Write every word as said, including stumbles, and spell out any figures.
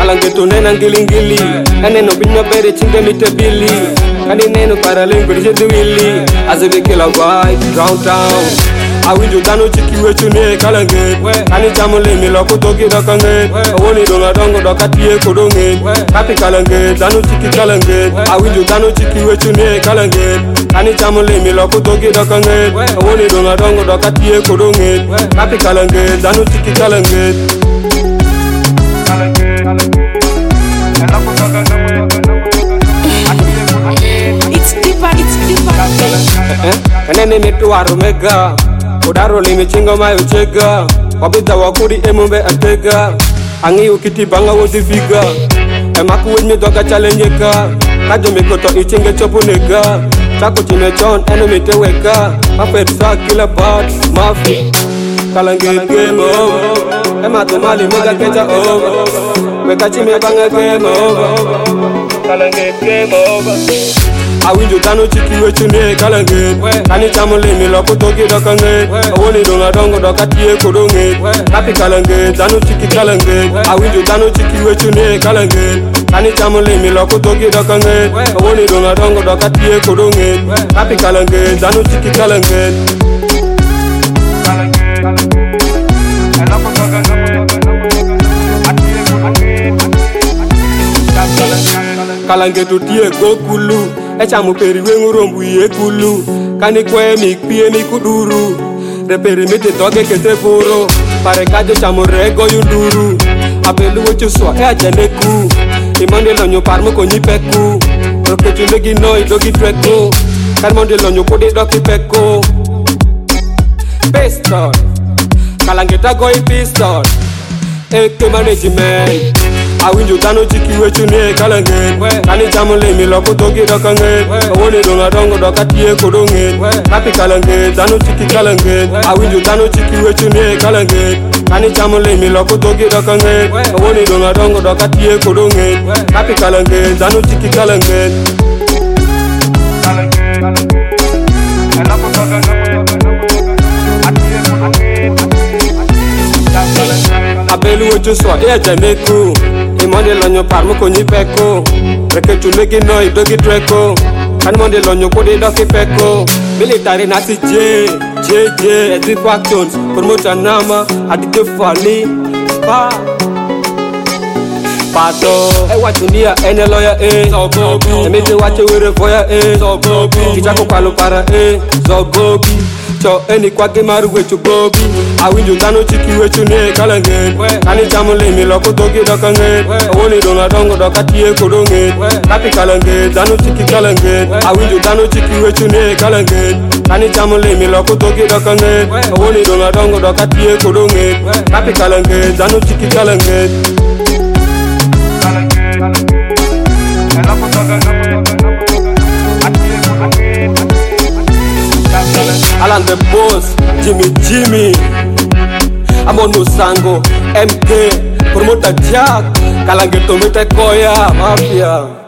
Kalangeto nena ngilingili Kaneno binywa bere chinge mitebili Kani neno paralingo dishedu wili Azebe kila vibe downtown Awinjo dano chiki wechune kalanget Kani chamole miloko toki dokanget Awoni donga dongo doka tiye kodonget Kapi kalanget, dano chiki kalanget Awinjo dano chiki wechune kalanget Kani chamole miloko toki dokanget Awoni donga dongo doka tiye kodonget Kapi kalanget, dano chiki kalanget It's deeper, it's deeper. Kanene metu warumega Udaro limi chingo mayo chega Wabida wakuri emumbe atega Angi ukiti banga wozi figa Emaku wenye doga challenge ka Kajo mikoto ichinge chopu nega Chako chime chon eno miteweka Mafetsa kila bat mafi Kalanget game over Ema tomali mega keja over Weka chime banga game over Kalanget game over Awinjo dano chiki wechune kalanget Kani chamole miloko toki dokanget Awoni donga dongo doka tiye kodonget Kapi kalanget, dano chiki kalanget Awinjo dano chiki wechune kalanget Kani chamole miloko toki dokanget Awoni donga dongo doka tiye kodonget Kapi kalanget, dano chiki kalanget Kalangeto tiye go kulu Echa muperi wengu rombu ye kulu Kani kwe mikpie mikuduru Reperi mite doge kete foro Pare kajo chamurego yunduru Abelu wechu swa ea janeku Imonde lonyo parmo konyi peku Rokechu legi noi dogi treko Karmonde lonyo kodi doki peko Pistol Kalangeta goi pistol Eke management Awinjo dano chiki wechune kalanget Kani chamole miloko toki dokanget Awoni donga dongo doka tiye kodonget Kapi kalanget, dano chiki kalanget Awinjo dano chiki wechune kalanget Kani chamole miloko toki dokanget Awoni donga dongo doka tiye kodonget Kapi kalanget, dano chiki kalanget Abelu wechu swa ea janeku Imonde lonyo parmo konyi peko Rekechu legi noi dogi treko Kani monde lonyo kodi doki peko Military nasi J, J, J, Edri Factions Promoter nama, adike fali Pa Pato Ewa tunia ene lawyer eh Zogobi Emete wache were foya eh Zogobi Kichako kwalo para eh Zogobi Cho eni kwa gemaru wechu gobi Awinjo dano chiki wechune kalanget Kani chamole miloko toki dokanget Awoni donga dongo doka tiye kodonget Kapi kalanget, dano chiki kalanget Awinjo dano chiki wechune kalanget Kani chamole miloko toki dokanget Awoni donga dongo doka tiye kodonget Kapi kalanget, dano chiki kalanget Alan the boss, Jimmy Jimmy Amono Sango, M K Promoter Jack Kalangeto mete koya, mafia